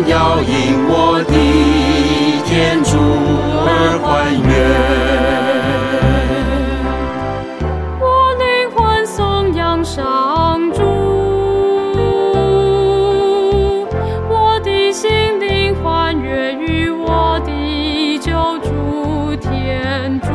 灵要因我的天主而欢悦。 我灵魂颂扬上主，我的心灵欢悦于我的救主天主，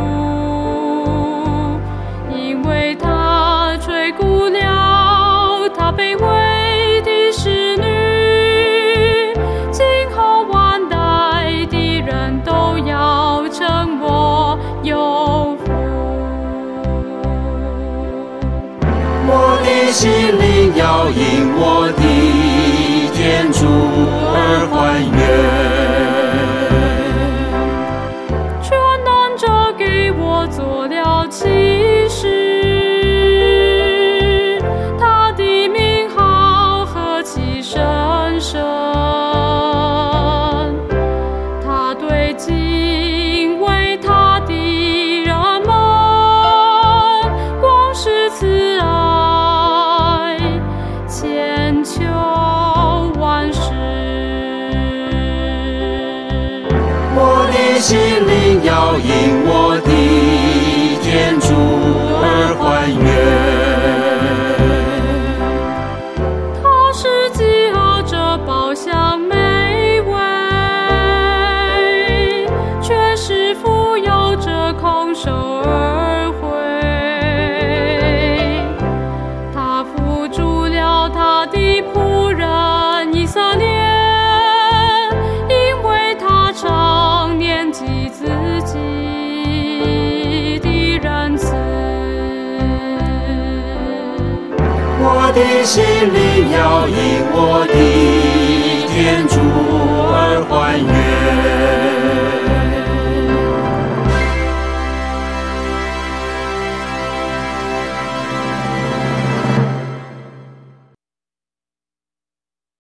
因为他垂顾了他卑微的使女，今后万代的人都要称我有福。 我的心灵要因我的天主而欢悦。 全能者给我做了启示，他的名号何其神圣，他对敬畏他的人们光是慈爱，千秋万世。 我的心灵要因我的天主而欢悦。 他是记号着宝香美味，却是富有着空手而回。他扶助了他的仆人以色列，因为他常念及自己的仁慈。 我的心灵要因我的天主而欢悦。